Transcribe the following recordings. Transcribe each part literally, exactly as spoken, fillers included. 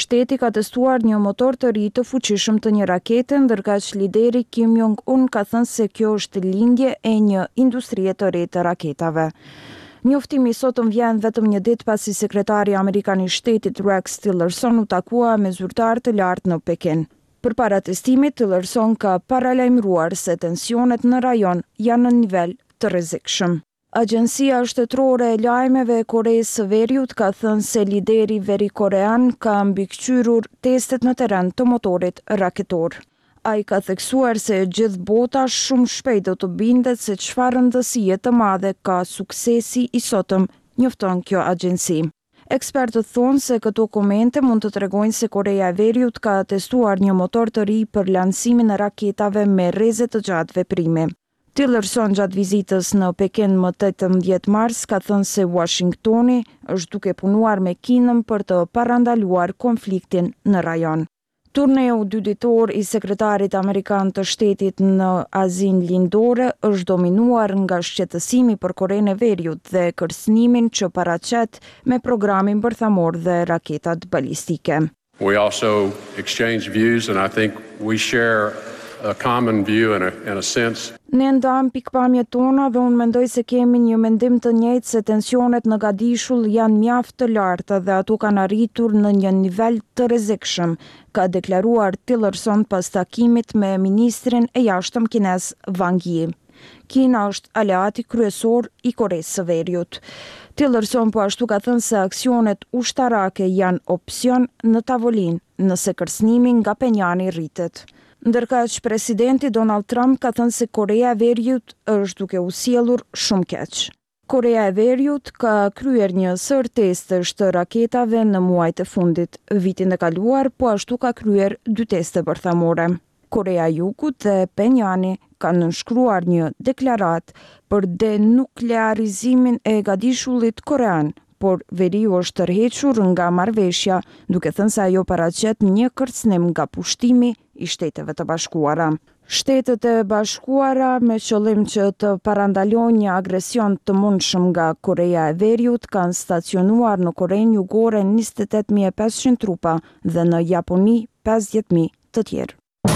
shteti ka testuar një motor të ri të fuqishëm të një rakete, ndërkaq lideri Kim Jong-un ka thënë se kjo është lindje e një industrie të re të raketave. Njoftimi sotëm vjen vetëm një ditë pasi sekretari amerikan i shtetit Rex Tillerson u takua me zyrtar të lartë në Pekin. Përpara testimit, Tillerson ka paralajmëruar se tensionet në rajon janë në nivel të rrezikshëm. Agjencia shtetërore e lajmeve e Koreas së Veriut ka thënë se lideri veri-korean ka mbikëqyrur testet në terren të motorit raketor. Ai ka theksuar se gjithë bota shumë shpejt do të bindet se çfarë rëndësie të madhe ka suksesi i sotëm, njofton kjo agjenci. Ekspertët thonë se këto komente mund të tregojnë se Korea e Veriut ka testuar një motor të ri për lancimin e raketave me rreze të gjatë veprimi. Tillerson gjatë vizitës në Pekin më tetëmbëdhjetë mars ka thënë se Washingtoni është duke punuar me Kinën për të parandaluar konfliktin në rajon. Turneu dy ditor i sekretarit amerikan të shtetit në Azinë Lindore është dominuar nga shqetësimi për Korenë e Veriut dhe kërcënimin që paraqet me programin bërthamor dhe raketat balistike. We also exchange views and I think we share a common view in a, in a sense. Ne ndam pikpamjet tona dhe unë mendoj se kemi një mendim të njëjtë se tensionet në Gadishull janë mjaft të larta dhe ato kanë arritur në një nivel të rrezikshëm, ka deklaruar Tillerson pas takimit me ministrin e jashtëm kinez Wang Yi. Kina është aleati kryesor i Koresë së Veriut. Tillerson po ashtu ka thënë se aksionet ushtarake janë opsion në tavolinë nëse kërcënimi nga Penjani rritet. Ndërkaq presidenti Donald Trump ka thënë se Korea e Veriut është duke u sjellur shumë keq. Korea e Veriut ka kryer një sër testesh të raketave në muajt e fundit. Vitin e kaluar po ashtu ka kryer dy teste bërthamore. Korea e Jugut dhe Penjani kanë nënshkruar një deklaratë për denuklearizimin e Gadishullit korean, por Veriu është tërhequr nga marrëveshja, duke thënë se ajo paraqet një kërcënim nga pushtimi i Shteteve të Bashkuara. Shtetet e Bashkuara me qëllim që të parandalojnë një agresion të mundshëm nga Korea e Veriut kanë stacionuar në Korenë Jugore njëzet e tetë mijë e pesëqind trupa dhe në Japoni pesëdhjetë mijë të tjerë.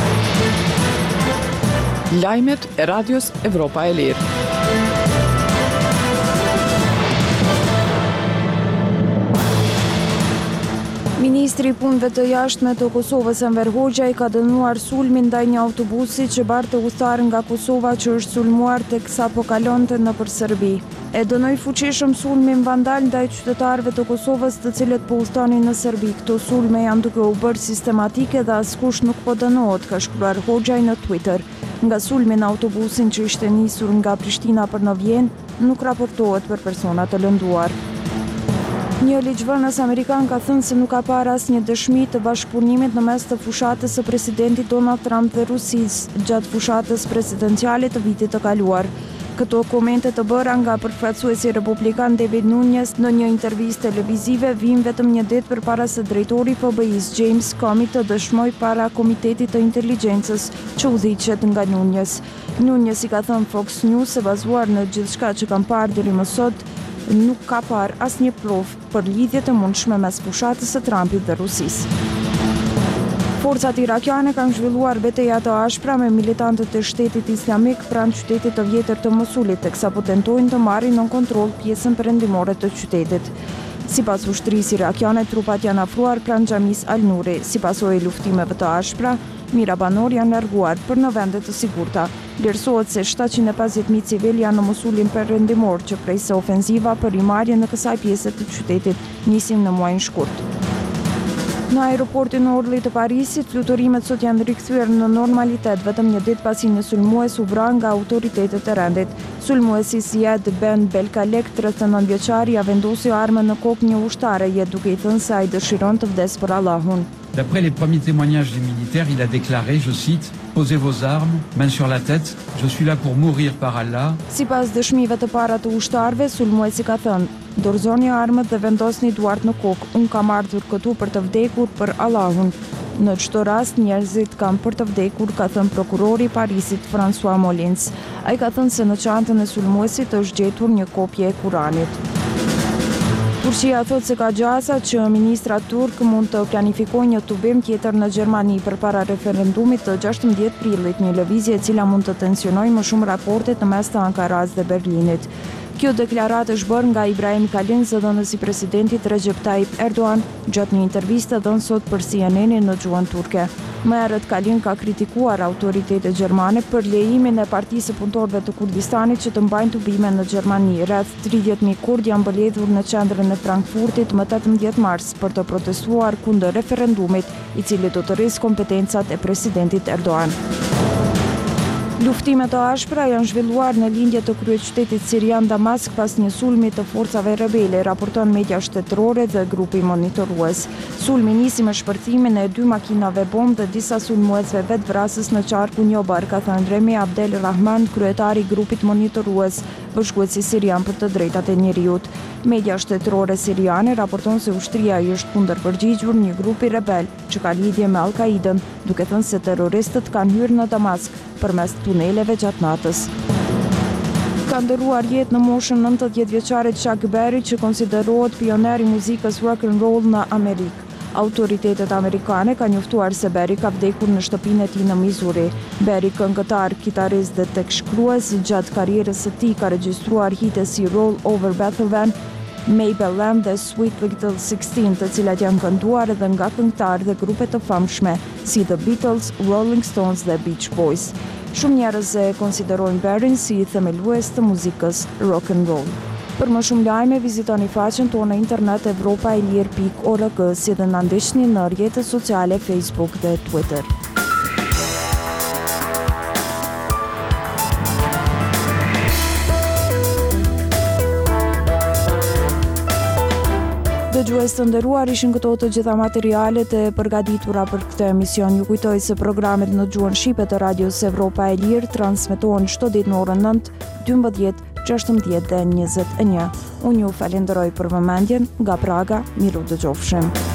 Lajmet e Radios Evropa e Lirë. Ministri i Punëve të Jashtme të Kosovës Enver Hoxha i ka dënuar sulmin ndaj një autobusi që barte udhëtar nga Kosova që është sulmuar teksa po kalonte nëpër Serbi. E dënoi fuqishëm sulmin vandal ndaj qytetarëve të Kosovës të cilët po udhtonin në Serbi. Këto sulme janë duke u bërë sistematike dhe askush nuk po dënohet, ka shkruar Hoxha në Twitter. Nga sulmi në autobusin që ishte nisur nga Prishtina për në Vjenë nuk raportohet për persona të lënduar. Një ligjvënës amerikan ka thënë se nuk ka parë asnjë dëshmi të bashkëpunimit në mes të fushatës së presidentit Donald Trump dhe Rusisë gjatë fushatës presidenciale të vitit të kaluar. Këto komente të bëra nga përfaqësuesi republikan David Nunes në një intervistë televizive vijnë vetëm një ditë përpara se drejtori i F B I-s James Comey të dëshmojë para Komitetit të Inteligjencës që udhëhiqet nga Nunes. Nunes i ka thënë Fox News se bazuar në gjithçka që kanë parë deri më sot, nuk ka parë asnjë provë për lidhje të mundshme mes fushatës së Trumpit dhe Rusisë. Forcat irakiane kanë zhvilluar betejë të ashpra me militantët e Shtetit Islamik pranë qytetit të vjetër të Mosulit, teksa po tentojnë të marrin në kontroll pjesën perëndimore të qytetit. Sipas ushtrisë irakiane, trupat janë afruar pranë xhamisë Al-Nuri. Si pasojë e luftimeve të ashpra, mira banor janë larguar për në vende të sigurta. Vlerësohet se shtatëqind e pesëdhjetë mijë civil janë në Mosulin perëndimor, që prej se ofenziva për rimarrjen në kësaj pjese të qytetit nisim në muajin shkurt. Në aeroportin Orly të Parisit, flutorimet sot janë rikthyer në normalitet vetëm një ditë pasi një sulmues u vra nga autoritetet e rendit. Sulmuesi Ziad Ben Belkalek, tridhjetë e nëntë vjeçar, ja vendosi armën në kokë një ushtare, jetë duke i thënë se ai dëshiron të vdes për Allahun. D'après les premiers témoignages des militaires, il a déclaré, je cite, « Posez vos armes, main sur la tête, je suis là pour mourir par Allah ». Sipas dëshmive të para të ushtarëve, sulmuesi ka thënë: "Dorëzoni armët dhe vendosni duart në kokë. Unë kam ardhur këtu për të vdekur për Allahun." Në çdo rast njerëzit kanë për të vdekur, ka thënë prokurori i Parisit François Molins. Ai ka thënë se në çantën e sulmuesit është gjetur një kopje e Kuranit. Turqia thot se ka gjasa që ministrat turk mund të planifikojnë një tubim tjetër në Gjermani përpara referendumit të gjashtëmbëdhjetë prillit, një lëvizje e cila mund të tensionojë më shumë raportet në mes të Ankaras dhe Berlinit. Kjo deklaratë është bërë nga Ibrahim Kalin, zëdhënësi i presidentit Recep Tayyip Erdogan, gjatë një interviste dhënë sot për C N N-in në gjuhën turke. Më herët Kalin ka kritikuar autoritetet gjermane për lejimin e Partisë së Punëtorëve të Kurdistanit që të mbajnë tubime në Gjermani. Rreth tridhjetë mijë kurd janë mbledhur në qendrën e Frankfurtit më tetëmbëdhjetë mars për të protestuar kundër referendumit, i cili do të rrisë kompetencat e presidentit Erdogan. Luftime të ashpra janë zhvilluar në lindje të kryeqytetit sirian Damask pas një sulmi të forcave rebele, raporton media shtetërore dhe grupi monitorues. Sulmi nisi me shpërthimin e dy makinave bombë dhe disa sulmuesve vetvrasës në qarkun Jobar, ka thënë Remi Abdel Rahman, kryetari i grupit monitorues, bashkuesi sirian për të drejtat e njerëzit. Media shtetërore siriane raporton se ushtria i është kundërpërgjigjur një grupi rebel që ka lidhje me Al-Qaidën, duke thënë se terroristët kanë hyrë në Damask përmes tuneleve gjatë natës. Ka ndëruar jetë në moshën nëntëdhjetë vjeçare Chuck Berry, që konsiderohet pioner i muzikës rock and roll në Amerikë. Autoritetet amerikane ka njoftuar se Berry ka vdekur në shtëpinë e tij në Missouri. Berry, këngëtar, kitarist dhe tekstshkrues, gjatë karrierës së tij ka regjistruar hite si Roll Over Bethel Van, Maybell Lamb dhe Sweet Little Sixteen, të cilat janë kënduar edhe nga këngëtarë dhe grupe të famshme si The Beatles, Rolling Stones dhe Beach Boys. Shumë njerëz e konsiderojnë Berryn si themelues të muzikës rock and roll. Për më shumë lajme, vizitoni faqen tonë në internet evropa e lirë pikë org, si dhe na ndiqni në rrjetet sociale Facebook dhe Twitter. Dëgjues të nderuar, ishin këto të gjitha materialet e përgatitura për këtë emision. Ju kujtoj se programet në gjuhën shqipe të Radios Evropa e Lirë transmetohen çdo ditë në orën nëntë, dymbëdhjetë, gjashtëmbëdhjetë dhe njëzet e një. Unë ju falenderoj për vëmendjen, nga Praga, miru dëgjofshim.